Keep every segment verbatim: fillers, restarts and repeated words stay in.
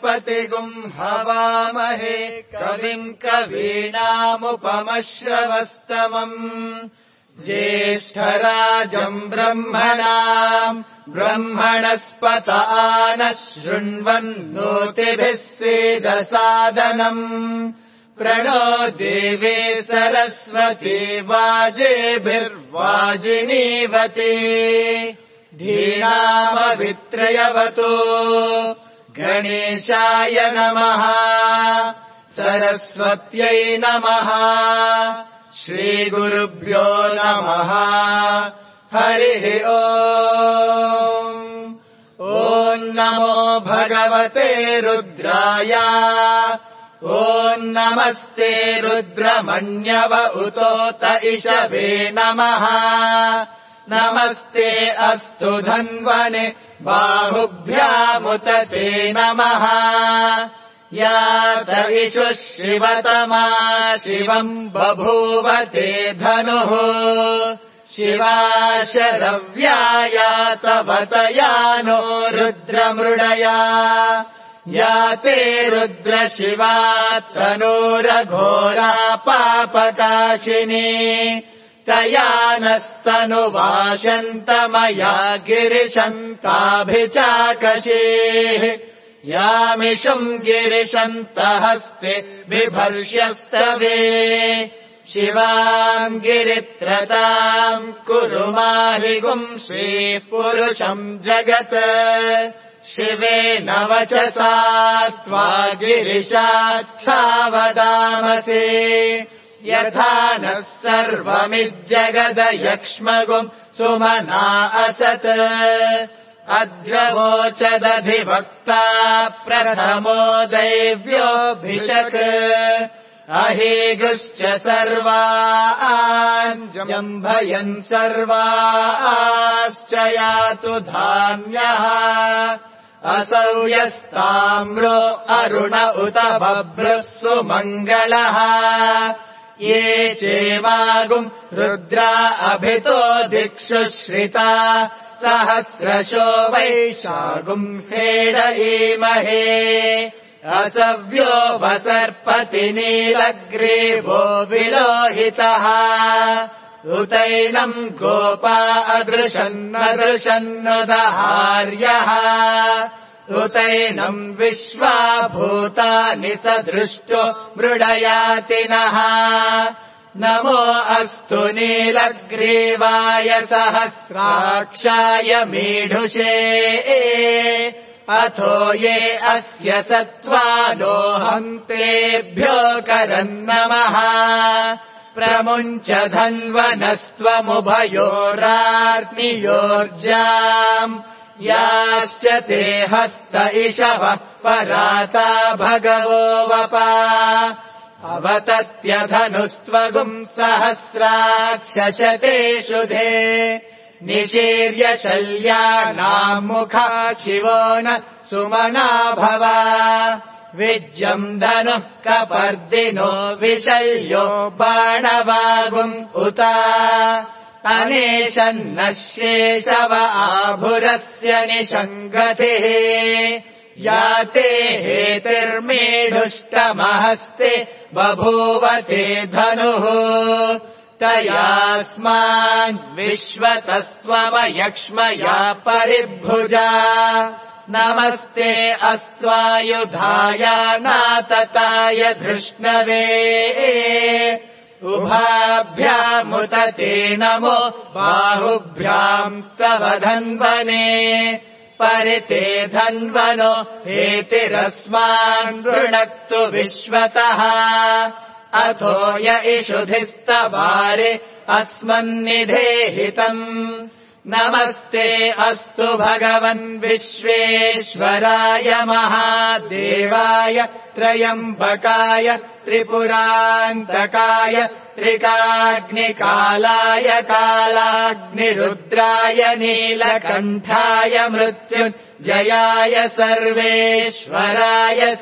बृहस्पतिगुम् हवामहे कविम् कवीनामुपमश्रवस्तमम् ज्येष्ठराजम् ब्रह्मणाम् ब्रह्मणस्पत आनः शृण्वन्नोतिभिः सेदसादनम् प्रणो देवे सरस्वती वाजेभिर्वाजिनीवती धीनामवित्रयवतो गणेशाय नमः सरस्वत्यै नमः श्रीगुरुभ्यो नमः हरिः ओम् ॐ नमो भगवते रुद्राय ॐ नमस्ते रुद्रमण्यव उतोत इषवे नमः नमस्ते अस्तु धन्वने बाहुभ्यामुत ते नमः यात इषुः शिवतमा शिवम् बभूव ते धनुः शिवा शरव्यायातवतया नो रुद्रमृडया या ते रुद्रशिवा तनूरघोरा पापकाशिनी तया नस्तनुवाशन्तमया गिरिशन्ताभिचाकशीः यामिषुम् गिरिशन्तहस्ते बिभर्ष्यस्तवे शिवाम् गिरित्रताम् कुरु माहिगुम् श्रीः पुरुषम् जगत् शिवेन वचसा त्वा गिरिशाच्छावदामसे यथा नः सर्वमिज्जगदयक्ष्मगुम् सुमना असत् अध्ववोचदधिवक्ता प्रथमो दैव्योऽभिषक् अहेगुश्च सर्वान् जम्भयन् सर्वाश्च यातु धान्यः असौ यस्ताम्रो अरुण उत बभ्रुः सुमङ्गलः ये चेवागुम् रुद्रा अभितो दिक्षु श्रिता सहस्रशो वैशागुम् हेडयीमहे असव्यो वसर्पति नीलग्रीवो विलोहितः उतैनम् गोपा अदृशन्नदृशन्नुदहार्यः उतैनम् विश्वा भूतानि सदृष्टो मृडयातिनः नमो अस्तु नीलग्रीवाय सहस्राक्षाय मीढुषे अथो ये अस्य सत्त्वानो हन्तेभ्यो करन्नमः प्रमुञ्च धन्वनस्त्वमुभयोरार्नियोर्जाम् याश्च ते हस्त इषवः पराता भगवो वपा अवतत्यधनुस्त्वगुम् सहस्राक्षशतेषु धे निशीर्य शल्यानाम् मुखा शिवो न सुमना भव विज्यम् धनुः कपर्दिनो विशल्यो बाणवागुम् उत अनेशन्नः शेषव आभुरस्य निषङ्गतिः या ते हेतिर्मेढुष्टमहस्ते बभूव ते धनुः तयास्मान् विश्वतस्त्वमयक्ष्मया परिभुजा नमस्ते अस्त्वायुधाय नातताय धृष्णवे उभाभ्यामुत ते नमो बाहुभ्याम् तव धन्वने परिते धन्वनो हेतिरस्मान् ऋणक्तु विश्वतः अथो य इषुधिस्तवारे अस्मन्निधेहितम् नमस्ते अस्तु भगवन् विश्वेश्वराय महादेवाय त्रयम्बकाय त्रिपुरान्तकाय त्रिकाग्निकालाय कालाग्निरुद्राय नीलकण्ठाय मृत्युञ्जयाय सर्वेश्वराय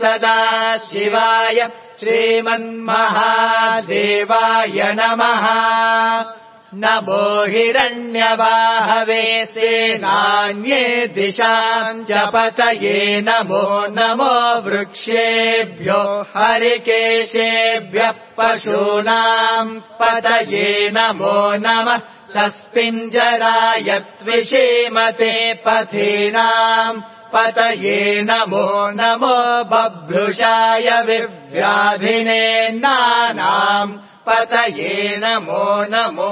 सदाशिवाय श्रीमन्महादेवाय नमः नमो हिरण्यवाहवे सेनान्ये दिशाम् च पतये नमो नमो वृक्षेभ्यो हरिकेशेभ्यः पशूनाम् पतये नमो नमः सस्पिञ्जराय त्विषीमते पथीनाम् पतये नमो नमो बभ्रुषाय विव्याधिने नानाम् पतये नमो नमो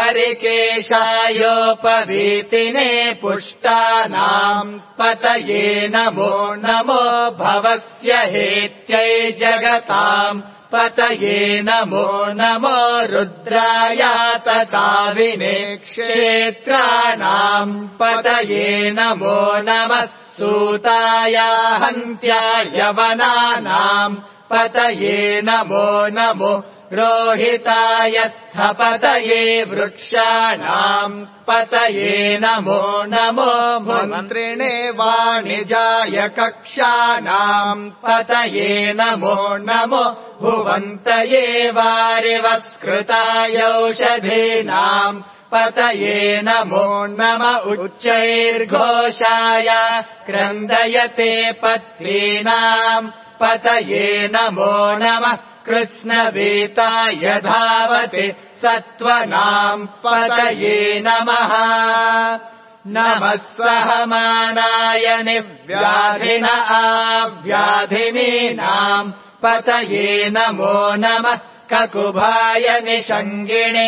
हरिकेशायोपवीतिने पुष्टानाम् पतये नमो नमो भवस्य हेत्यै जगताम् पतये नमो नमो रुद्रायातताविने क्षेत्राणाम् पतये नमो नमः सूताया हन्त्याय वनानाम् पतये नमो नमो रोहिताय स्थपतये वृक्षाणाम् पतये नमो नमो मन्त्रिणे वाणिजाय कक्षाणाम् पतये नमो नमो भुवन्तये वारिवस्कृताय औषधीनाम् पतये नमो नम उच्चैर्घोषाय क्रन्दयते पत्नीनाम् पतये नमो नमः कृत्स्नवेताय धावते सत्त्वनाम् पतये नमः नमः सहमानाय निव्याधिन आव्याधिनीनाम् पतये नमो नमः ककुभाय निषङ्गिणे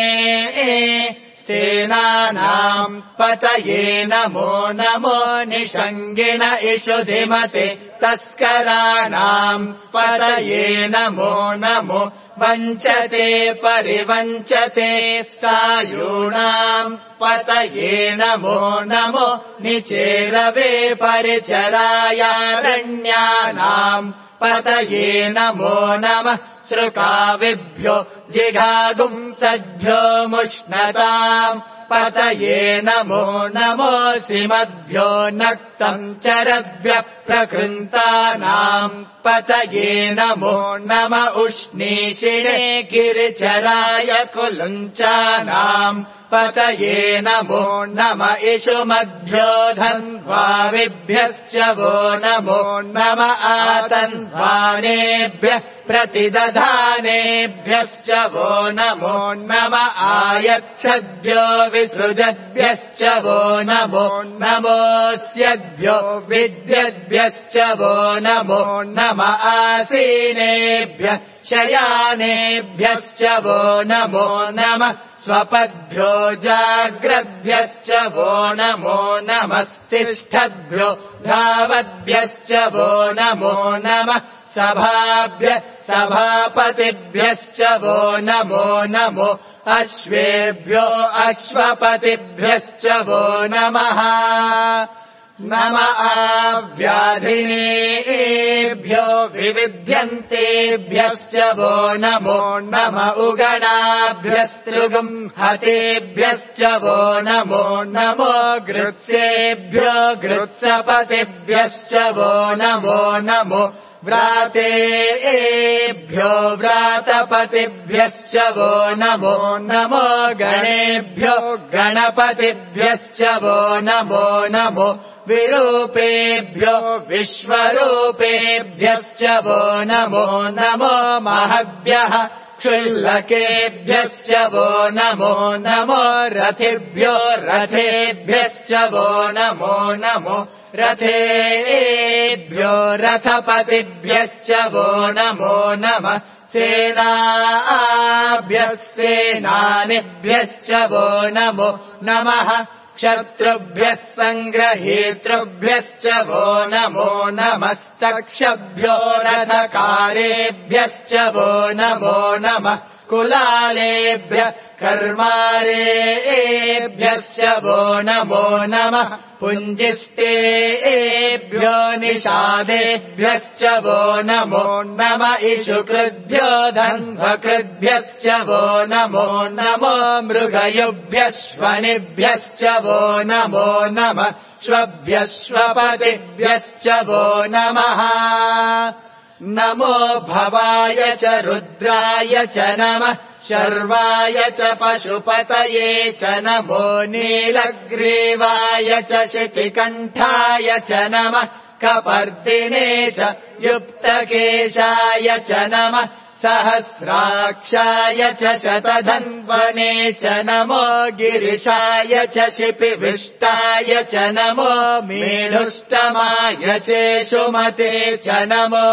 सेनानाम् पतये नमो नमो निषङ्गिण इषुधिमते तस्कराणाम् पतये नमो नमो वञ्चते परिवञ्चते सायूणाम् पतये नमो नमो निचेरवे परिचरायारण्यानाम् पतये नमो नमः सृकाविभ्यो जिघागुंसद्भ्यो मुष्णताम् पतये नमो नमोऽसिमद्भ्यो नक्तम् चरद्भ्यः प्रकृन्तानाम् पतये नमो नम उष्णीषिणे गिरिचराय कुलुञ्चानाम् पतये नमो नम इषुमद्भ्यो धन्वाविभ्यश्च वो नमो नम आतन्वानेभ्यः प्रतिदधानेभ्यश्च वो नमो नम आयच्छद्भ्यो विसृजद्भ्यश्च वो नमो नमोऽस्यद्भ्यो विद्यद्भ्यश्च वो नमो नम आसीनेभ्यः शयानेभ्यश्च वो नमो नमः स्वपद्भ्यो जाग्रद्भ्यश्च वो नमो नमस्तिष्ठद्भ्यो धावद्भ्यश्च वो नमो नमः सभाभ्य सभापतिभ्यश्च वो नमो नमो अश्वेभ्यो अश्वपतिभ्यश्च वो नमः नम आव्याधिनेभ्यो विविध्यन्तेभ्यश्च वो नमो नम उगणाभ्यस्तृगुम् हतेभ्यश्च वो नमो नमो गृत्सेभ्यो गृत्सपतिभ्यश्च वो नमो नमो व्रातेभ्यो व्रातपतिभ्यश्च वो नमो नमो गणेभ्यो गणपतिभ्यश्च वो नमो नमो विरूपेभ्यो विश्वरूपेभ्यश्च वो नमो नमो महद्भ्यः क्षुल्लकेभ्यश्च वो नमो नमो रथिभ्यो रथेभ्यश्च वो नमो नमो रथेभ्यो रथपतिभ्यश्च वो नमो नमः सेनाभ्यः सेनानिभ्यश्च वो नमो नमः क्षत्रुभ्यः सङ्ग्रहेतृभ्यश्च वो नमो नमश्चक्षभ्यो रथकारेभ्यश्च वो नमो नमः कुलालेभ्यः कर्मारेभ्यश्च वो नमो नमः पुञ्जिष्टेभ्यो निषादेभ्यश्च वो नमो नम इषुकृद्भ्यो धन्वकृद्भ्यश्च वो नमो नमो मृगयुभ्यश्वनिभ्यश्च वो नमो नमः श्वभ्यश्वपतिभ्यश्च वो नमः नमो भवाय च रुद्राय च नमः शर्वाय च पशुपतये च नमो नीलग्रीवाय च शितिकण्ठाय च नमः कपर्दिने च युक्तकेशाय च नमः सहस्राक्षाय च शतधन्वने च नमो गिरिशाय च शिपिविष्टाय च नमो मीढुष्टमाय चेषुमते च नमो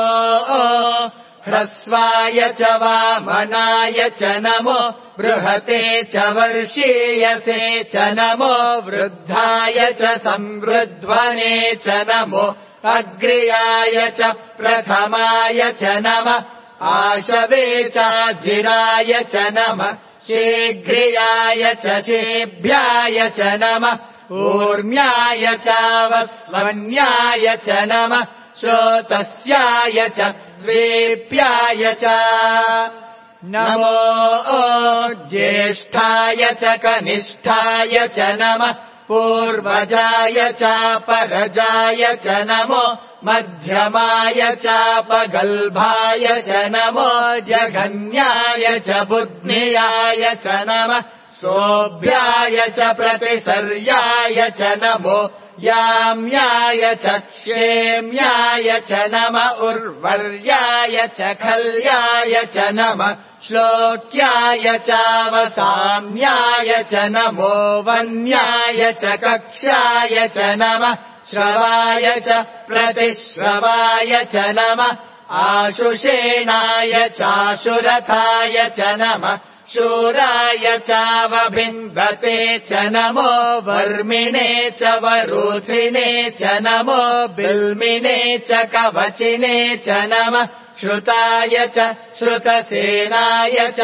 ह्रस्वाय च वामनाय च नमो बृहते च वर्षीयसे च नमो वृद्धाय च संवृध्वने च नमो अग्र्याय च प्रथमाय च नमः आशवे चाजिराय च नमः शीघ्रियाय च शेभ्याय च नमः ऊर्म्याय चावस्वन्याय च नमः श्रोतस्याय च द्वेप्याय च नमो ज्येष्ठाय च कनिष्ठाय च नमः पूर्वजाय चापरजाय च नमो मध्यमाय चापगल्भाय च नमो जघन्याय च बुद्ध्याय च नमः सोऽभ्याय च प्रतिसर्याय च नमो याम्याय च क्षेम्याय च नमः उर्वर्याय च खल्याय च नमः श्लोक्याय चावसाम्याय च नमो वन्याय च कक्ष्याय च नमः श्रवाय च प्रतिश्रवाय च नमः आशुषेणाय चाशुरथाय च नमः शूराय चावभिन्वते च नमो वर्मिणे च वरूथिने च नमो बिल्मिने च कवचिने च नमः श्रुताय च श्रुतसेनाय च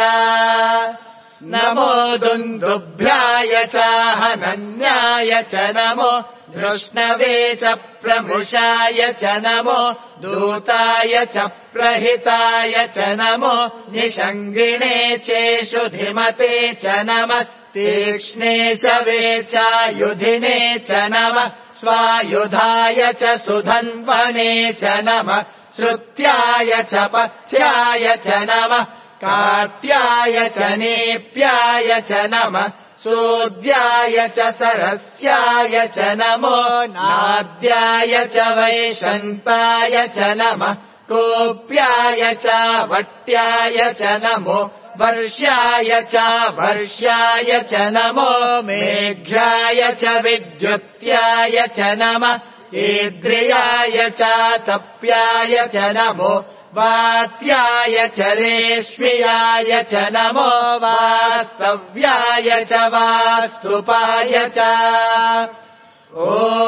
नमो दुन्दुभ्याय च हनन्याय च नमो धृष्णवे च प्रमुषाय च नमो दूताय च प्रहिताय च नमो निषङ्गिणे चेषुधिमते च नमः तीक्ष्णे शवे चायुधिने च नमः स्वायुधाय च सुधन्वने च नमः श्रुत्याय च पथ्याय च नमः काट्याय च नेप्याय च नमः सोऽद्याय च सरस्याय च नमो नाद्याय च वैशन्ताय च नमः कोऽप्याय च वट्याय च नमो वर्ष्याय च वर्ष्याय च नमो मेघ्याय च विद्युत्याय च नमः ईद्रियाय च तप्याय च नमो वात्याय च रेश्म्याय च नमो वास्तव्याय च वास्तुपाय च ॐ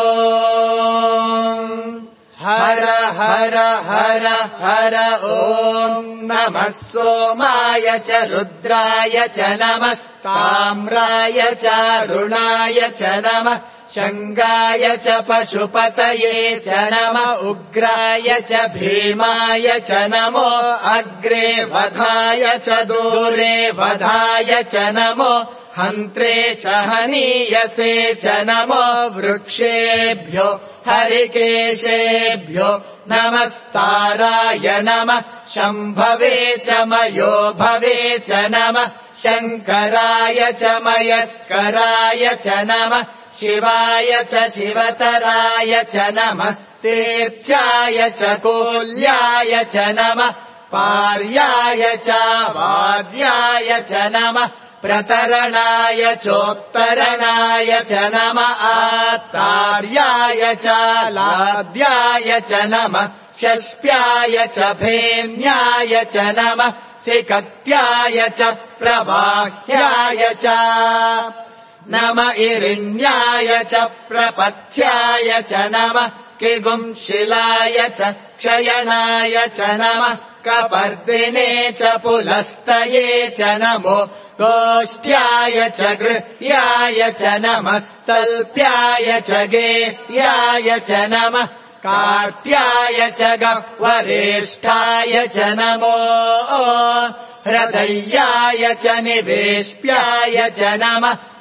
हर हर हर हर ॐ नमः सोमाय च रुद्राय च नमः ताम्राय च अरुणाय च नमः शङ्गाय च पशुपतये च नमः उग्राय च भीमाय च नमो अग्रे वधाय च दूरे वधाय च नमो हन्त्रे च हनीयसे च नमो वृक्षेभ्यो हरिकेशेभ्यो नमस्ताराय नमः शम्भवे च मयो भवे च नमः शङ्कराय च मयस्कराय च नमः शिवाय च शिवतराय च नमः सेर्थ्याय च कोल्याय च नमः पार्याय च वाद्याय च नमः प्रतरणाय चोत्तरणाय च नमः आत्तार्याय च लाद्याय च नमः षष्प्याय च भेन्याय च नमः सिकत्याय च प्रवाह्याय च नम इरिण्याय च प्रपथ्याय च नमः किगुंशिलाय च क्षयणाय च नमः कपर्दिने च पुलस्तये च नमो गोष्ठ्याय च गृह्याय च नमः सल्प्याय च गेह्याय च नमः काट्याय च गह्वरेष्ठाय च नमो हृदयाय च निवेश्प्याय च नमः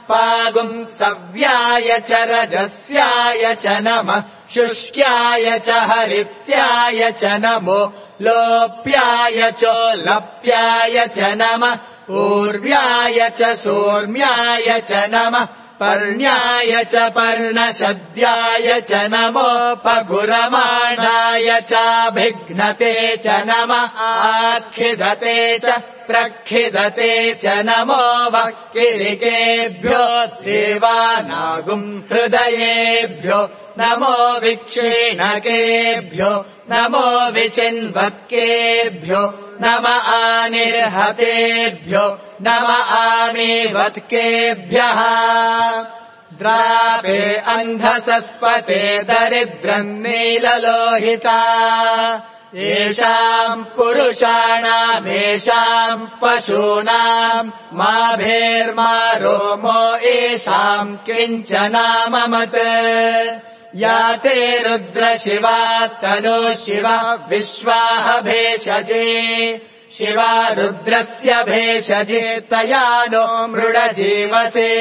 पागुम् सव्याय च रजस्याय च नमः शुष्क्याय च हरित्याय च नमो लोप्याय चोलप्याय च नमः ऊर्व्याय च सोर्म्याय च नमः पर्ण्याय च पर्णशद्याय च नमोपगुरमाणाय चाभिघ्नते च नमः आखिदते च प्रखिदते च नमो वक्किलिकेभ्यो देवानागुम् हृदयेभ्यो नमो विक्षीणकेभ्यो नमो विचिन्वक्केभ्यो नम आनिर्हतेभ्यो नम आमीवत्केभ्यः द्रापे अन्धसस्पते दरिद्रम् नीललोहिता येषाम् पुरुषाणामेषाम् पशूनाम् माभेर्मा रोमो येषाम् किञ्चनाममत् या ते रुद्रशिवा तनो शिवा विश्वाह भेषजे शिवा रुद्रस्य भेषजे तया नो मृडजीवसे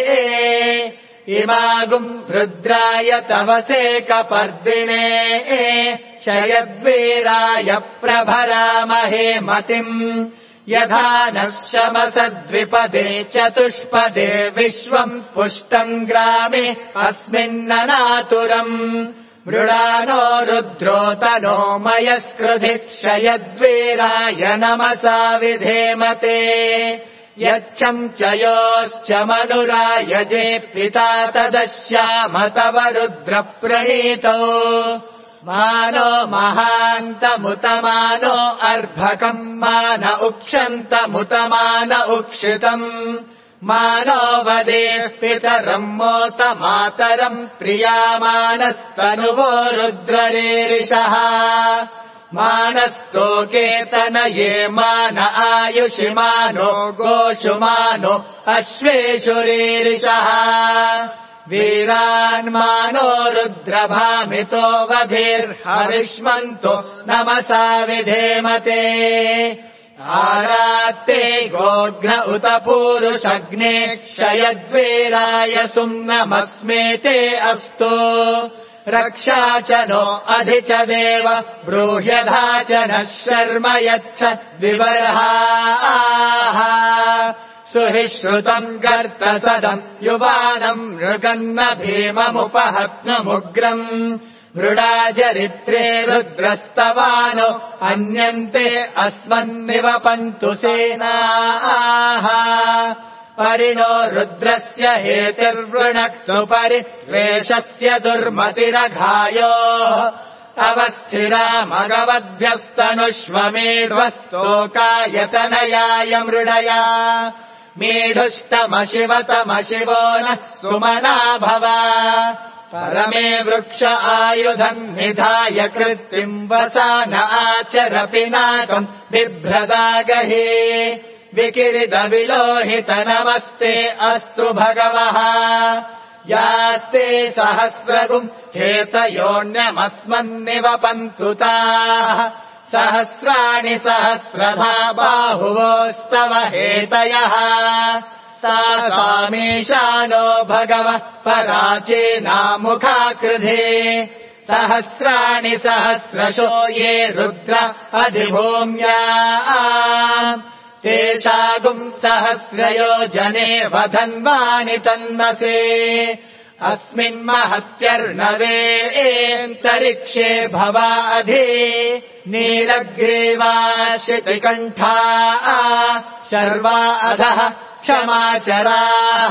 इमागुम् रुद्राय तवसे कपर्दिने शयद्वीराय प्रभरामहे मतिम् यथा नः शमसद्विपदे चतुष्पदे विश्वम् पुष्टम् ग्रामे अस्मिन्ननातुरम् मृडानो रुद्रोतनो मयस्कृधि क्षयद्वीराय नमसा विधेमते यच्छम् च योश्च मनुरायजे पिता तदश्याम तव रुद्रप्रणीतो मानो महान्तमुतमानो अर्भकम् मान उक्षन्तमुतमान उक्षितम् मानो वदेः पितरम् मोत मातरम् प्रियामानस्तनुवो रुद्ररीरिषः मानस्तोकेतनये मान आयुषि मानो गोषु मानो अश्वेषु रीरिषः वीरान्मानो रुद्रभामितो वधिर्हरिष्मन्तो नमसा विधेमते आरात्ते गोघ्न उत पूरुषग्ने क्षयद्वीराय सुम्नमस्मेते अस्तु रक्षा च नो अधि च देव ब्रूह्यधा च नः शर्म यच्छ विवर्हाः सुहिश्रुतम् गर्तसदम् युवानम् मृगन्म भीममुपहत्नमुग्रम् मृडाचरित्रे रुद्रस्तवानो अन्यन्ते अस्मन्निवपन्तु सेनाः परिणो रुद्रस्य हेतिर्वृणक्तु परिद्वेषस्य दुर्मतिरघायोः अवस्थिरामगवद्भ्यस्तनुष्वमेढ्वस्तोकायतनयाय मृडया मेढुष्टमशिवतमशिवो नः सुमना भव परमे वृक्ष आयुधम् निधाय कृत्तिम् वसान आचर पिनाकम् बिभ्रदागहे विकिरिदविलोहित नमस्ते अस्तु भगवः यास्ते सहस्रगुम् हेतयोऽन्यमस्मन्निवपन्तु ताः सहस्राणि सहस्रधा बाहुवोस्तव हेतयः तासामीशानो भगवः पराचीनामुखाकृधे सहस्राणि सहस्रशो ये रुद्र अधिभूम्या तेषागुम् सहस्रयोजने वधन्वानि तन्मसे अस्मिन्महत्यर्णवेऽन्तरिक्षे भवाधि नीलग्रीवाश्रितिकण्ठा शर्वा अधः क्षमाचराः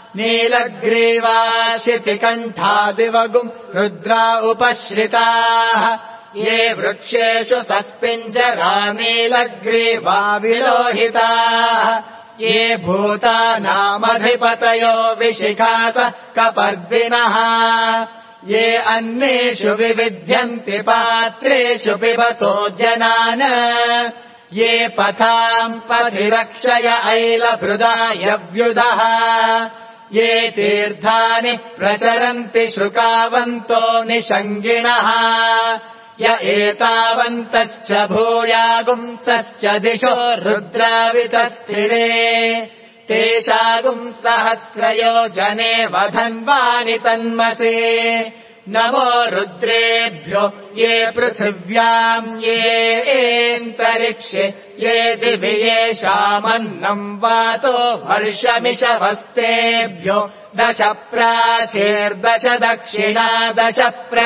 नीलग्रीवाशितिकण्ठादिवगुम् रुद्रा उपश्रिताः ये वृक्षेषु सस्पिञ्जरा नीलग्रीवा विलोहिताः ये भूतानामधिपतयो विशिखास कपर्दिनः ये अन्येषु विविध्यन्ति पात्रेषु पिबतो जनान् ये पथाम् पथिरक्षय ऐलभृदायव्युधः ये तीर्थानि प्रचरन्ति शुकावन्तो निषङ्गिणः य एतावन्तश्च भूयागुंसश्च दिशो रुद्रावितस्थिरे तेषागुम् सहस्रयोजने वधन्वानि तन्मसे नमो रुद्रेभ्यो ये पृथिव्याम् ये एन्तरिक्षे ये दिवि येषामन्नम् वातो वर्षमिषवस्तेभ्यो दश प्राचीर्दश दक्षिणा दश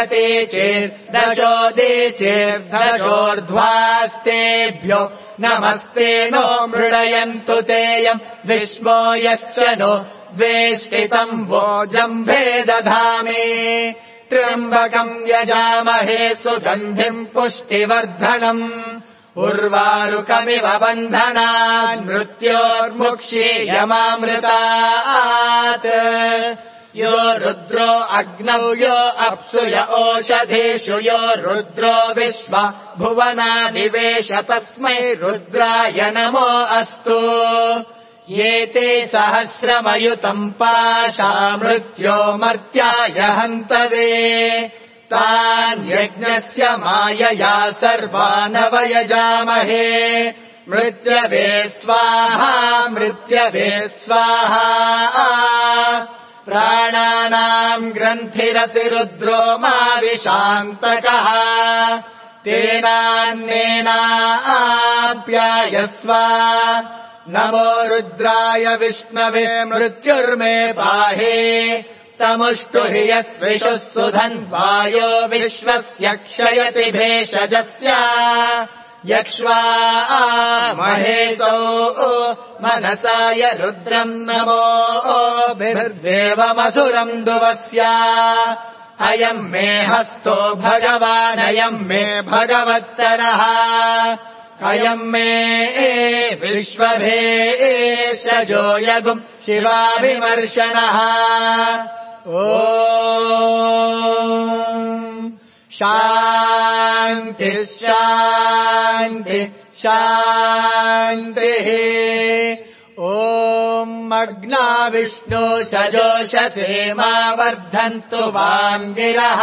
प्रतीचीर्दशोदीचीर्दशोर्ध्वास्तेभ्यो नमस्ते नो मृडयन्तु तेयम् विश्वो यश्च नो द्वेष्टितम् वोजम्भे दधामि त्र्यम्बकम् यजामहे सुगन्धिम् पुष्टिवर्धनम् उर्वारुकमिव बन्धनान् मृत्योर्मुक्षीयमामृतात् यो रुद्रो अग्नौ यो अप्सु य ओषधेषु यो रुद्रो विश्व भुवनादिवेश तस्मै रुद्राय नमो अस्तु ये ते सहस्रमयुतम् पाशा मृत्यो मर्त्याय हन्तवे तान् यज्ञस्य मायया सर्वानवयजामहे मृत्यवे स्वाहा मृत्यवे स्वाहा प्राणानाम् ग्रन्थिरसि रुद्रो माविशान्तकः तेनान्नेनाप्यायस्व नमो रुद्राय विष्णवे मृत्युर्मे पाहि तमुष्टु हि यस्विषुः सुधन्वायो विश्वस्य क्षयति भेषजस्य यक्ष्वा महेशो मनसाय रुद्रम् नमो भिर्देवमसुरम् दुवस्य अयम् मे हस्तो भगवानयम् मे भगवत्तरः अयम् मे विश्वभेषजो यगुम् शिवाभिमर्शनः ॐ शान्ति शान्ति शान्तिः ॐ मग्ना विष्णु सजोषसे मा वर्धन्तु वाङ्गिरः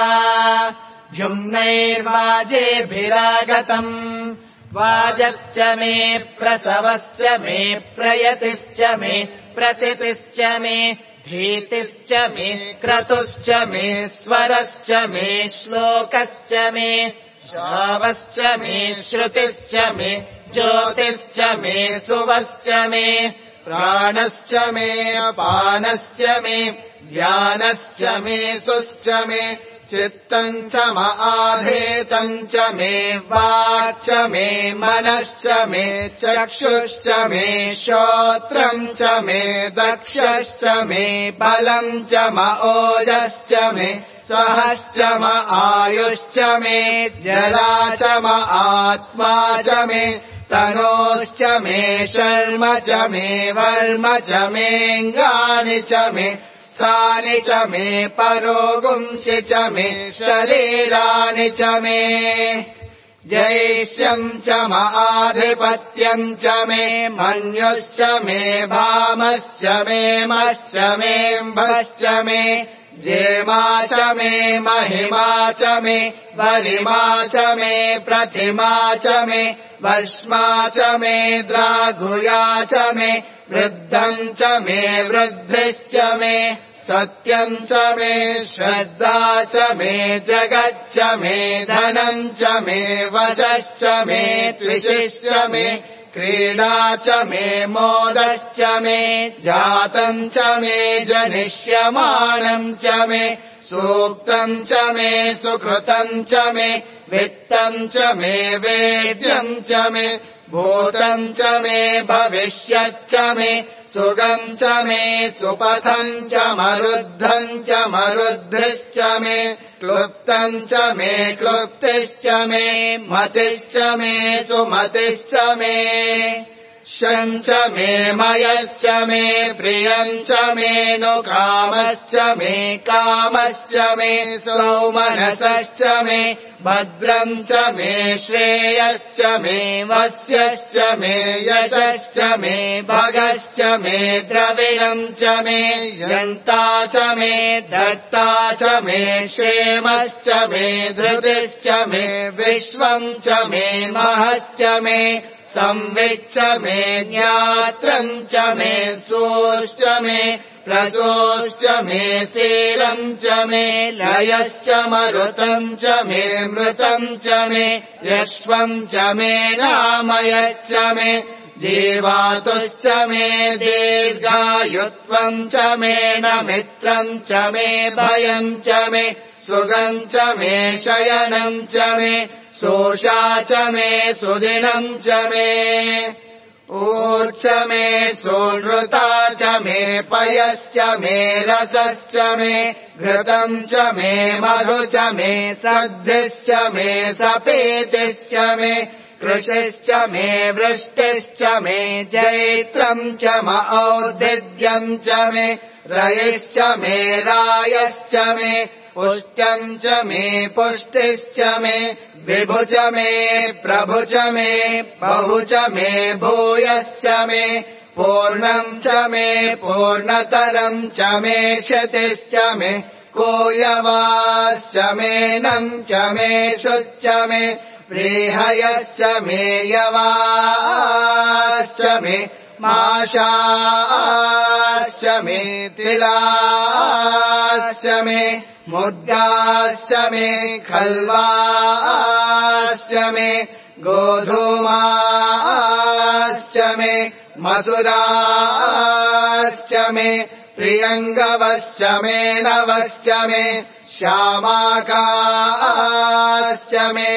जुम्नैर्वाजेभिरागतम् वाजश्च मे प्रसवश्च मे प्रयतिश्च मे प्रसितिश्च मे धीतिश्च मे क्रतुश्च मे स्वरश्च मे श्लोकश्च मे श्रावश्च मे श्रुतिश्च मे ज्योतिश्च मे सुवश्च मे प्राणश्च मे अपानश्च मे ज्ञानश्च मे सुश्च मे चित्तम् च महाधेतम् च मे वाक् च मे मनश्च मे चक्षुश्च मे श्रोत्रम् च मे दक्षश्च मे बलम् च म ओजश्च मे सहश्च म आयुश्च मे जरा च म आत्मा च मे तनोश्च मे शर्म च मे वर्म च मेऽङ्गानि च मे स्थानि च मे परोगुंसि च मे शरीराणि च मे जैष्यम् च महाधिपत्यम् च मे मन्युश्च मे भामश्च मे मश्च मेऽम्भश्च मे जेमा च मे महिमा च मे वरिमा च मे प्रतिमा च मे वर्ष्मा च मे द्राघुया च मे वृद्धम् च मे वृद्धिश्च मे सत्यम् च मे श्रद्धा च मे जगच्च मे धनम् च मे वशश्च मे त्विषिश्च मे क्रीडा च मे मोदश्च मे जातम् च मे जनिष्यमाणम् च मे सूक्तम् च मे सुकृतम् च मे वित्तम् च मे वेद्यम् च मे भूतम् च मे भविष्यच्च मे सुगम् च मे सुपथम् च मरुद्धम् च मरुद्धिश्च मे क्लुप्तम् च मे क्लुप्तिश्च मे मतिश्च मे सुमतिश्च मे शम् च मे मयश्च मे प्रियम् च मे नु कामश्च मे कामश्च मे सौमनसश्च मे भद्रम् च मे श्रेयश्च मे वस्यश्च मे यशश्च मे भगश्च मे द्रविणम् च मे यन्ता च मे दत्ता च मे क्षेमश्च मे धृतिश्च मे विश्वम् च मे महश्च मे संविच्च मे ज्ञात्रम् च मे सोश्च मे प्रसोश्च मे शीलम् च मे लयश्च मरुतम् च मे मृतम् च मे यक्ष्मम् च मे नामयच्च मे जीवातुश्च मे दीर्घायुत्वम् च मे नमित्रम् च मे भयम् च मे सुगम् च मे शयनम् च मे शोषा च मे सुदिनम् च मे ऊर्च मे सोनृता च मे पयश्च मे रसश्च मे घृतम् च मे मधु च मे सद्भिश्च मे सपेतिश्च मे कृषिश्च मे वृष्टिश्च मे जैत्रम् च म औदिद्यम् च मे रयिश्च मे रायश्च मे पुष्ट्यम् च मे पुष्टिश्च मे विभु च मे प्रभु च मे बहु च मे भूयश्च मे पूर्णम् च मे पूर्णतरम् च मे क्षतिश्च मे कोयवाश्च मे नम् च मे शुच्च मे व्रीहयश्च मे यवाश्च मे माशाश्च मे तिलाश्च मे मुद्गाश्च मे खल्वाश्च मे गोधूमाश्च मे मसुराश्च मे प्रियङ्गवश्च मे नवश्च मे श्यामाकाश्च मे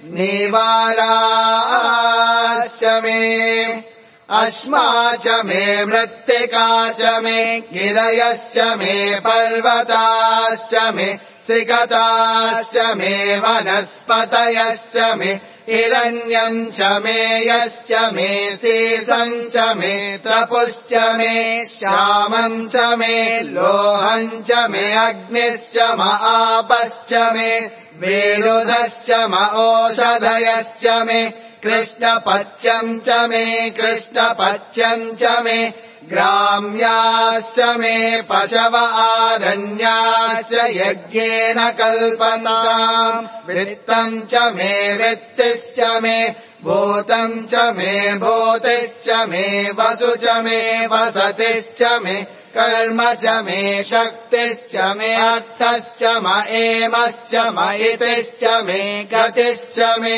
नीवाराश्च मे अश्मा च मे मृत्तिका च मे गिरयश्च मे पर्वताश्च मे सिकताश्च मे वनस्पतयश्च मे हिरण्यम् च मे यश्च मे सीसम् च मे तपुश्च मे श्यामम् च मे लोहम् च मे अग्निश्च म आपश्च मे विरुधश्च म ओषधयश्च मे कृष्णपच्यम् च मे कृष्णपच्यम् च मे ग्राम्याश्च मे पशव आरण्याश्च यज्ञेन कल्पन्ताम् वित्तम् च मे वित्तिश्च मे भूतम् च मे भूतिश्च मे वसु च मे वसतिश्च मे कर्म च मे शक्तिश्च मे अर्थश्च म एमश्च म इतिश्च मे गतिश्च मे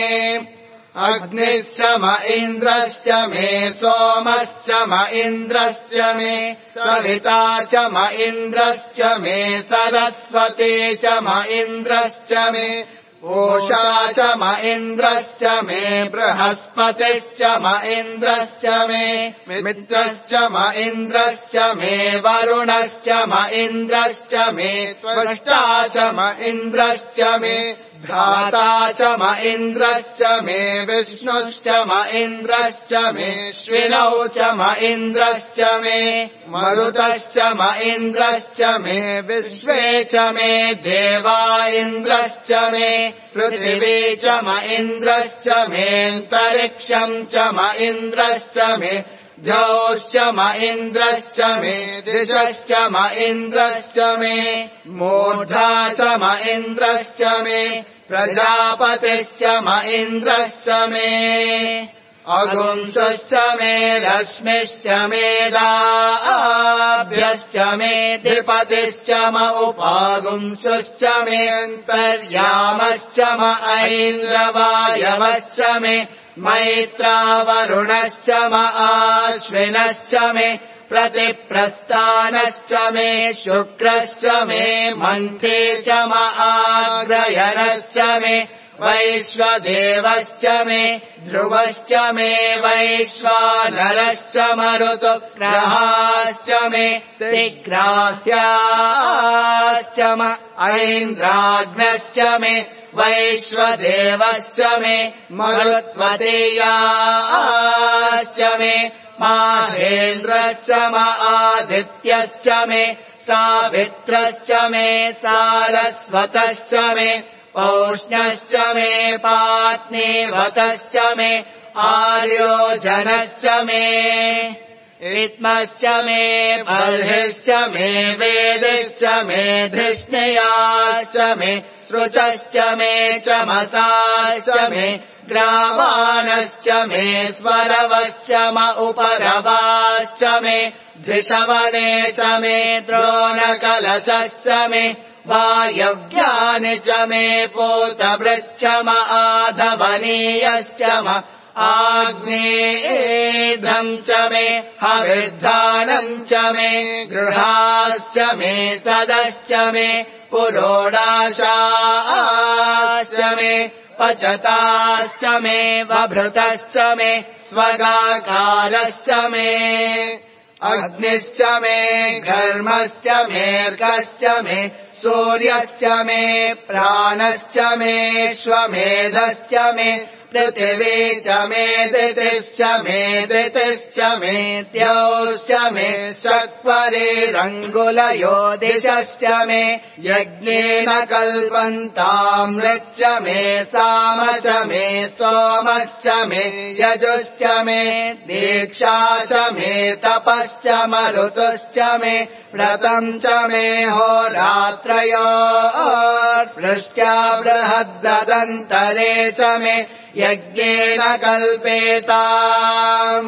अग्निश्च म इन्द्रश्च मे सोमश्च म इन्द्रश्च मे सविता च म इन्द्रश्च मे सरस्वती च म इन्द्रश्च मे ओषा च म इन्द्रश्च मे बृहस्पतिश्च म इन्द्रश्च मे मित्रश्च म इन्द्रश्च मे वरुणश्च म इन्द्रश्च मे त्वष्टा च म इन्द्रश्च मे धाता च म इन्द्रश्च मे विष्णुश्च म इन्द्रश्च मे श्विनौ च म इन्द्रश्च मे मरुतश्च म इन्द्रश्च मे विश्वे च मे देवा इन्द्रश्च मे पृथिवी च म इन्द्रश्च मेऽन्तरिक्षम् च म इन्द्रश्च मे द्यौश्च म इन्द्रश्च मे दिशश्च म इन्द्रश्च मे मूर्धा च म इन्द्रश्च मे प्रजापतिश्च म इन्द्रश्च मे अगुंसश्च मे रश्मिश्च मेधाभ्यश्च मे द्विपतिश्च म उपागुंसश्च मेऽन्तर्यामश्च म ऐन्द्रवायवश्च मे मैत्रावरुणश्च म आश्विनश्च मे प्रतिप्रस्थानश्च मे शुक्रश्च मे मन्थे च म आग्रयणश्च मे वैश्वदेवश्च मे ध्रुवश्च मे वैश्वानरश्च मरुतुग्रहाश्च मे तिग्राह्याश्च म ऐन्द्राग्नश्च मे वैश्वदेवश्च मे मरुत्वतीयाश्च मे माहेन्द्रश्च म आदित्यश्च मे सावित्रश्च मे सारस्वतश्च मे पौष्ण्यश्च मे पात्नीवतश्च मे आर्योजनश्च मे इत्मश्च मे बर्हिश्च मे वेदिश्च मे धृष्णयाश्च मे सृचश्च मे चमसाश्च मे ग्रावाणश्च मे स्वरवश्च म उपरवाश्च मे द्विषवने च मे द्रोणकलशश्च मे वायव्यानि च मे पूतवृच्च म आधवनीयश्च म आग्नेयेर्धम् च मे हविर्धानम् च मे गृहाश्च मे सदश्च मे पुरोडाशाश्च मे पचताश्च मे वभृतश्च मे स्वगाकारश्च मे अग्निश्च मे घर्मश्च मेऽर्कश्च मे सूर्यश्च मे प्राणश्च मे श्वमेधश्च मे पृथिवी च मे दितिश्च मे दितिश्च मे द्यौश्च मे शक्वरेरङ्गुलयो दिशश्च मे यज्ञेन कल्पन्तामृच्च मे सामश्च मे सोमश्च मे यजुश्च मे दीक्षा च मे तपश्च मरुतुश्च मे व्रतम् च मे होरात्रयोर्वृष्ट्या बृहद्ददन्तरे च मे यज्ञेन कल्पेताम्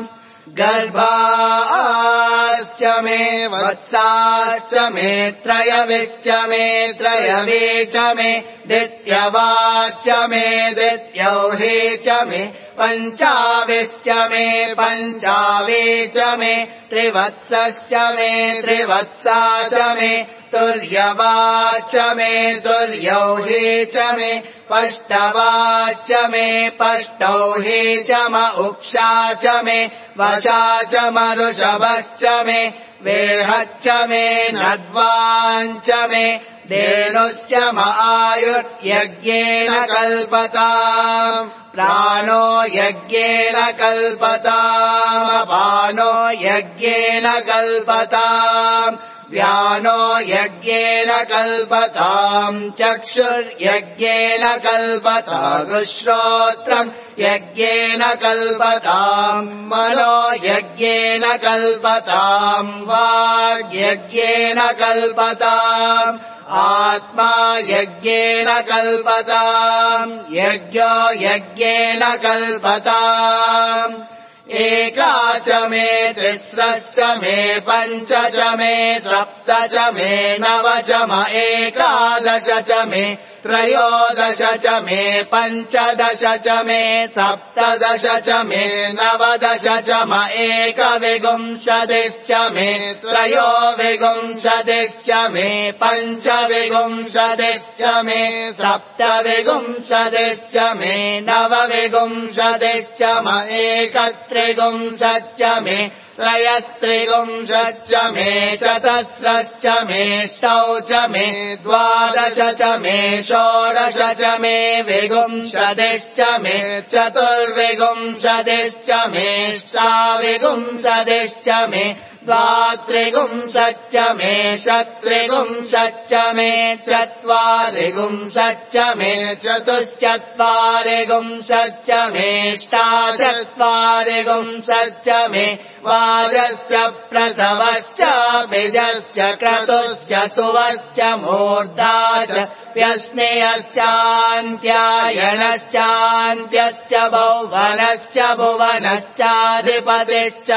गर्भाश्च मे वत्साश्च मे त्रयविश्च मे त्रयवे च मे दित्यवाच्च मे दित्यौहे च मे पञ्चाविश्च मे पञ्चावे च मे त्रिवत्सश्च मे त्रिवत्सा च मे तुर्यवाच्च मे तुर्यौहे च मे पष्टवाच्च मे पष्टौहे च म उक्षा च मे वशा च मरुषभश्च मे वेहच्च मे नड्वाञ्च मे धेनुश्च म आयुर्यज्ञेन कल्पताम् प्राणो यज्ञेन कल्पताम् अपानो यज्ञेन कल्पताम् व्यानो यज्ञेन कल्पताम् चक्षुर्यज्ञेन कल्पताम् श्रोत्रम् यज्ञेन कल्पताम् मनो यज्ञेन कल्पताम् वाग्यज्ञेन कल्पताम् आत्मा यज्ञेन कल्पताम् यज्ञो यज्ञेन कल्पताम् एका च मे तिस्रश्च मे पञ्च च मे सप्त च मे नव च म एकादश च मे त्रयोदश च मे पञ्चदश च मे सप्तदश च मे नवदश च म एकविंशतिश्च मे त्रयोविंशतिश्च मे पञ्चविंशतिश्च मे सप्तविंशतिश्च मे नवविंशतिश्च म एकत्रिंशच्च मे त्रयस्त्रिंशच्च मे चतस्रश्च मे षौ च मे द्वादश च मे षोडश च मे विंशतिश्च मे चतुर्विंशतिश्च मे षाविंशतिश्च मे द्वात्रिंशच्च मे षट्त्रिंशच्च मे चत्वारिंशच्च मे चतुश्चत्वारिंशच्च मे षाचत्वारिंशच्च मे वाजश्च प्रसवश्च बीजश्च क्रतुश्च सुवश्च मूर्धा च व्यस्नेयश्चान्त्यायनश्चान्त्यश्च भुवनश्च भुवनश्चाधिपतिश्च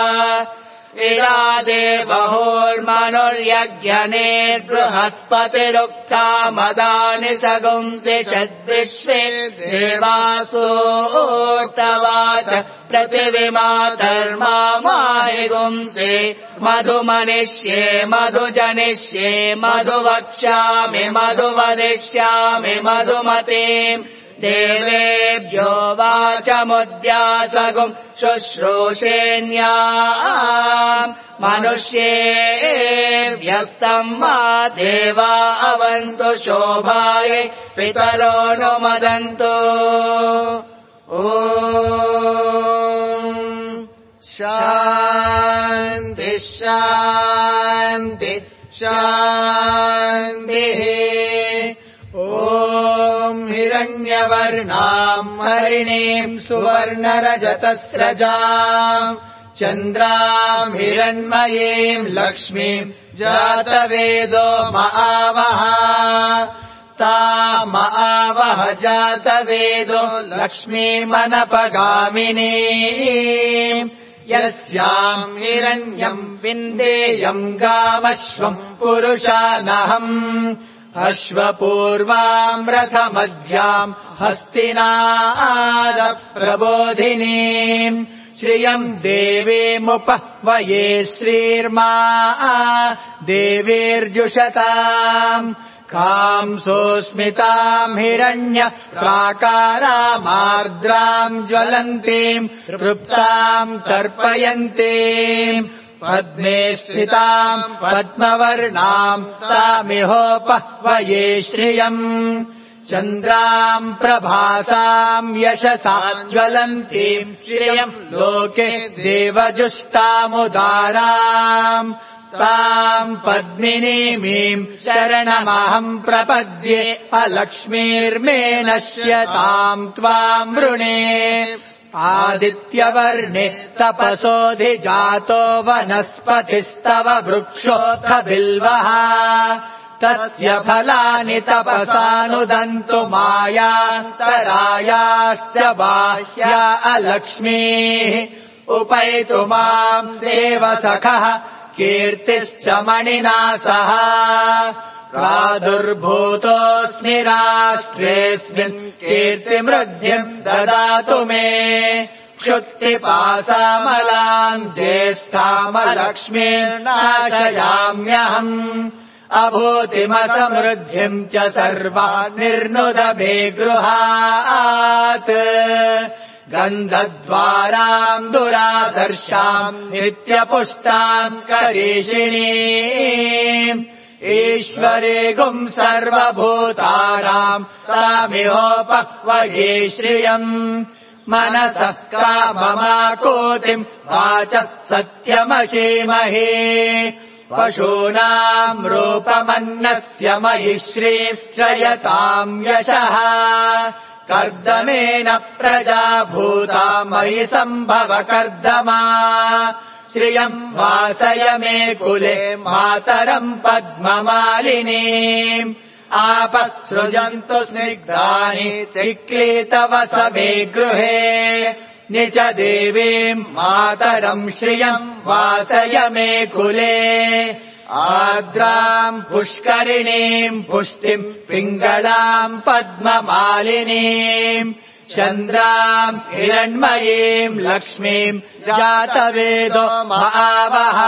इडादेवहोर्मनुर्यज्ञनेर्बृहस्पतिरुक्ता मदानि सगुंसि षद्विश्वे देवासोक्तवाच पृथिवीमातर्मामाहिगुंसि मधुमनिष्ये मधुजनिष्ये मधुवक्ष्यामि मधुवदिष्यामि मधुमतीम् देवेभ्यो वाचमुद्यासगुम् शुश्रूषेण्याम् मनुष्येभ्यस्तम् मा देवा अवन्तु शोभायै पितरो नुमदन्तु ॐ शान्ति शान्ति शान्तिः ॐ हिरण्यवर्णाम् हरिणीम् सुवर्णरजतस्रजाम् चन्द्राम् हिरण्मयीम् लक्ष्मीम् जातवेदो महावः ताम आवह जातवेदो लक्ष्मीमनपगामिनी यस्याम् हिरण्यम् विन्देयम् गामश्वम् पुरुषानहम् अश्वपूर्वाम् रथमध्याम् हस्तिनादप्रबोधिनीम् श्रियम् देवीमुपह्वये श्रीर्मा देवीर्जुषताम् कांसोऽस्मिताम् हिरण्य प्राकारामार्द्राम् ज्वलन्तीम् तृप्ताम् तर्पयन्तीम् पद्मे स्थिताम् पद्मवर्णाम् तामिहोपह्वये श्रियम् चन्द्राम् प्रभासाम् यशसा ज्वलन्तीम् श्रियम् लोके देवजुष्टामुदाराम् ताम् पद्मिनीमीम् शरणमहम् प्रपद्ये अलक्ष्मीर्मे नश्यताम् त्वाम् वृणे आदित्यवर्णे तपसोऽधिजातो वनस्पतिस्तव वृक्षोऽथ बिल्वः तस्य फलानि तपसानुदन्तु मायान्तरायाश्च बाह्या अलक्ष्मीः उपैतु माम् देवसखः कीर्तिश्च मणिना सह प्रादुर्भूतोऽस्मि राष्ट्रेऽस्मिन् कीर्तिमृद्धिम् ददातु मे क्षुत्तिपासामलाम् ज्येष्ठामलक्ष्मीर्नाशयाम्यहम् अभूतिमसमृद्धिम् च सर्वा निर्नुदभे गृहात् गन्धद्वाराम् दुरादर्शाम् नित्यपुष्टाम् करीषिणीम् ईश्वरे गुम् सर्वभूतानाम् तामिहोपह्वये श्रियम् मनसः काममाकोतिम् वाचः सत्यमशीमहे पशूनाम् रूपमन्नस्य मयि श्रीश्रयताम् यशः कर्दमेन प्रजा भूता मयि सम्भव कर्दमा श्रियम् वासय मे कुले मातरम् पद्ममालिनीम् आपः सृजन्तु स्निग्धानि चिक्लीतवसमे गृहे निच देवीम् मातरम् श्रियम् वासय मे कुले आर्द्राम् पुष्करिणीम् पुष्टिम् पिङ्गलाम् पद्ममालिनीम् चन्द्राम् हिरण्मयीम् लक्ष्मीम् जातवेदो महावः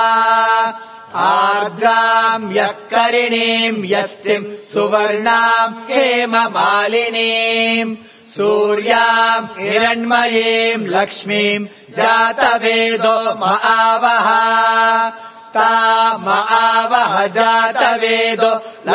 आर्द्राम् यःकरिणीम् यष्टिम् सुवर्णाम् हेममालिनीम् सूर्याम् हिरण्मयीम् लक्ष्मीम् जातवेदो महावः तामआवह जातवेदो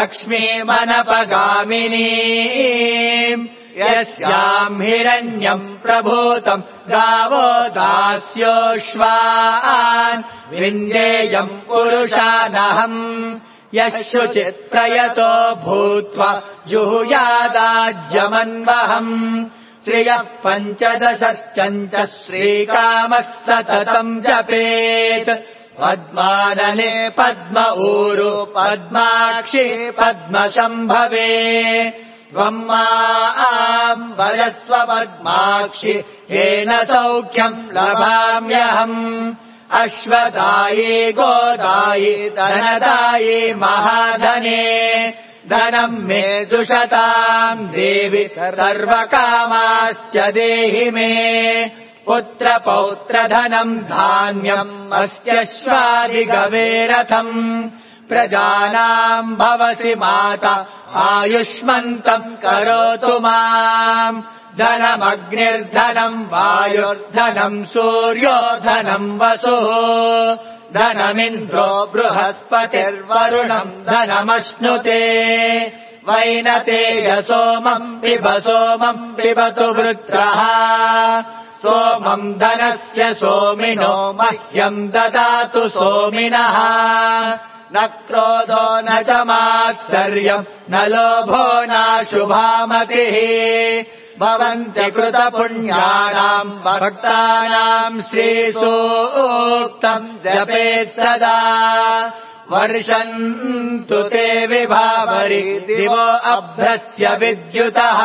लक्ष्मीमनपगामिनीम् यस्याम् हिरण्यम् प्रभूतम् गावो दास्योऽश्वान् विन्देयम् पुरुषानहम् यः शुचित्प्रयतो भूत्वा जुहुयादाज्यमन्वहम् श्रियः पञ्चदशश्चञ्च श्रीकामः सततम् जपेत् पद्मानने पद्म ऊरु पद्माक्षि पद्मशम्भवे त्वम् माम् वरस्व पद्माक्षि येन सौख्यम् लभाम्यहम् अश्वदायी गोदायी धनदायी महाधने धनम् मे जुषताम् देवि सर्वकामाश्च देहि मे पुत्रपौत्रधनम् धान्यम् अस्त्यश्वादिगवेरथम् प्रजानाम् भवसि माता आयुष्मन्तम् करोतु माम् धनमग्निर्धनम् वायुर्धनम् सूर्यो धनम् वसुः धनमिन्द्रो बृहस्पतिर्वरुणम् धनमश्नुते वैनतेय सोमम् पिब सोमम् पिबतु वृत्रः सोमम् धनस्य सोमिनो मह्यम् ददातु सोमिनः न क्रोधो न च मात्सर्यम् न लोभो नाशुभामतिः भवन्ति कृतपुण्यानाम् भक्तानाम् श्रीसूक्तम् जपेत् सदा वर्षन्तु ते विभावरि दिवो अभ्रस्य विद्युतः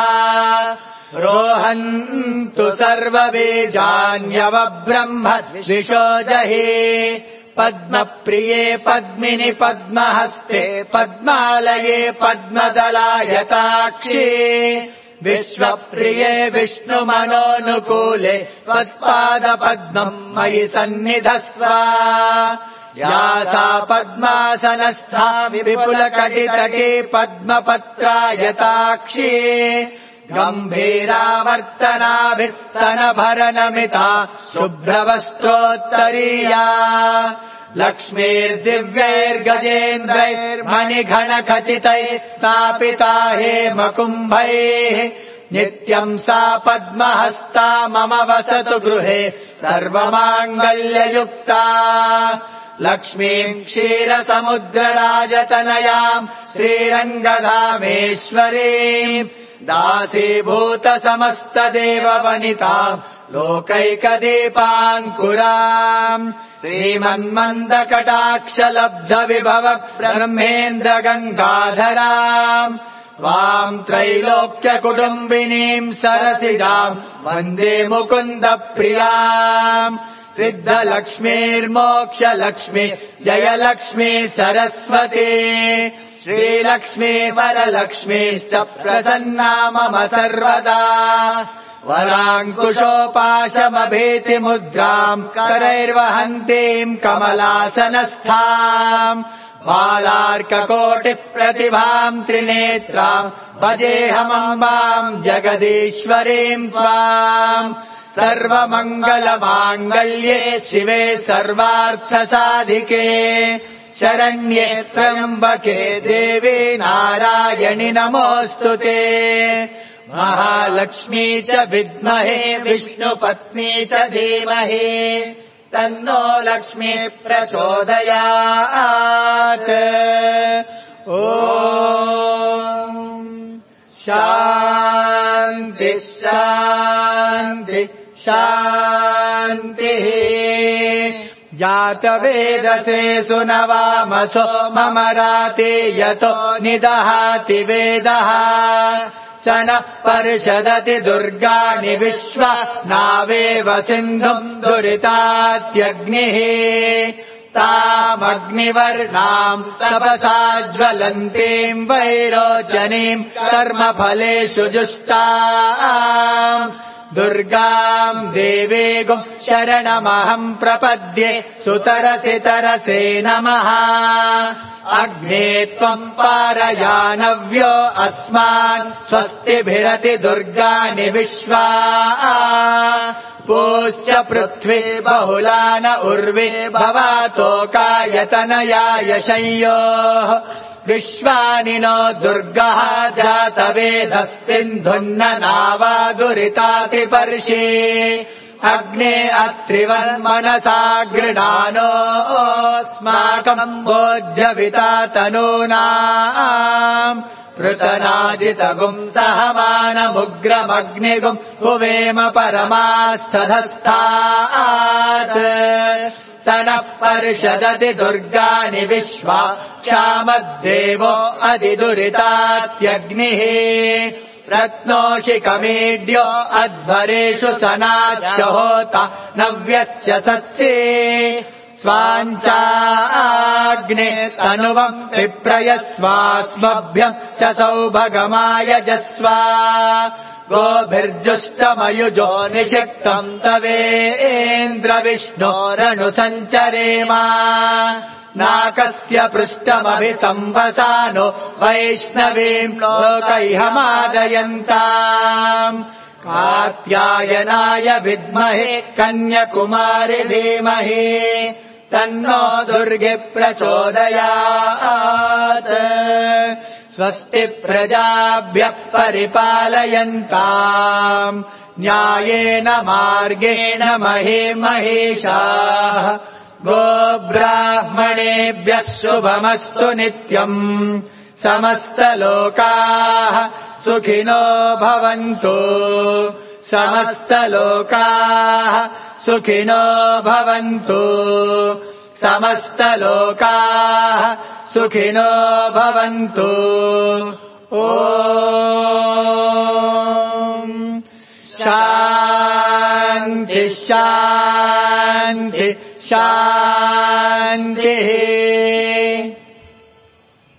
रोहन्तु सर्वबीजान्यवब्रह्म द्विषो जहि पद्मप्रिये पद्मिनि पद्महस्ते पद्मालये पद्मदलायताक्षी विश्वप्रिये विष्णुमनोनुकूले त्वत्पादपद्मम् मयि सन्निधस्व या सा पद्मासनस्था विपुलकटितटे पद्मपत्रायताक्षी गम्भीरावर्तनाभिः स्तनभरनमिता शुभ्रवस्त्रोत्तरीया लक्ष्मीर्दिव्यैर्गजेन्द्रैर्मणिघनखचितैः स्थापिता हेमकुम्भैः नित्यम् सा पद्महस्ता मम वसतु गृहे सर्वमाङ्गल्ययुक्ता लक्ष्मीम् क्षीरसमुद्रराजतनयाम् श्रीरङ्गधामेश्वरीम् दासीभूतसमस्तदेववनिताम् लोकैकदीपाङ्कुराम् श्रीमन्मन्दकटाक्षलब्धविभव ब्रह्मेन्द्रगङ्गाधराम् त्वाम् त्रैलोक्यकुटुम्बिनीम् सरसिजाम् वन्दे मुकुन्दप्रियाम् सिद्धलक्ष्मीर्मोक्षलक्ष्मी जयलक्ष्मी सरस्वती श्रीलक्ष्मी वरलक्ष्मीश्च प्रसन्ना मम सर्वदा वराङ्कुशोपाशमभीतिमुद्राम् करैर्वहन्तीम् कमलासनस्थाम् बालार्ककोटिप्रतिभाम् त्रिनेत्राम् भजेऽहमम्बाम् जगदीश्वरीम् त्वाम् सर्वमङ्गलमाङ्गल्ये शिवे सर्वार्थसाधिके शरण्ये त्र्यम्बके देवी नारायणि नमोऽस्तु ते महालक्ष्मी च विद्महे विष्णुपत्नी च धीमहि तन्नो लक्ष्मी प्रचोदयात् ॐ शान्ति शान्ति शान्तिः जातवेदसे सुनवामसो मम राते यतो निदहाति वेदः स नः पर्षदति दुर्गाणि विश्वा नावेव सिन्धुम् दुरितात्यग्निः तामग्निवर्णाम् तपसा ज्वलन्तीम् वैरोचनीम् कर्मफलेषु जुष्टाम् दुर्गाम् देवीगुम् शरणमहम् प्रपद्ये सुतरसि तरसे नमः अग्ने त्वम् पारयानव्यो अस्मान् स्वस्तिभिरति दुर्गाणि विश्वा पूश्च पृथ्वी बहुलान उर्वी भवातोकायतनयाय शंयोः विश्वानि नो दुर्गः जातवेदः सिन्धुन्न नावा दुरितातिपर्षि अग्ने अत्रिवन्मनसा गृणानोऽस्माकम् बोध्यविता तनूनाम् पृतनाजितगुम् सहमानमुग्रमग्निगुम् हुवेम परमास्थधस्थात् स नः पर्षदति दुर्गाणि विश्वा क्षामद्देवो अधिदुरितात्यग्निः रत्नोषिकमीड्यो अध्वरेषु सनाच्च होता नव्यश्च सत्से स्वाञ्चाग्ने तनुवम् विप्रयस्वास्मभ्यम् च सौभगमायजस्वा गोभिर्जुष्टमयुजो निषिक्तम् तवेन्द्रविष्णोरनुसञ्चरेम नाकस्य पृष्ठमभिसंवसानो वैष्णवीम् लोकैहमादयन्ताम् कात्यायनाय विद्महे कन्याकुमारि धीमहि तन्नो दुर्गे प्रचोदयात् स्वस्ति प्रजाभ्यः परिपालयन्ताम् न्यायेन मार्गेण महे महिषाः गोब्राह्मणेभ्यः शुभमस्तु नित्यम् समस्तलोकाः सुखिनो भवन्तु समस्तलोकाः सुखिनो भवन्तु समस्तलोकाः सुखिनो भवन्तु ॐ शान्ति शान्ति शान्तिः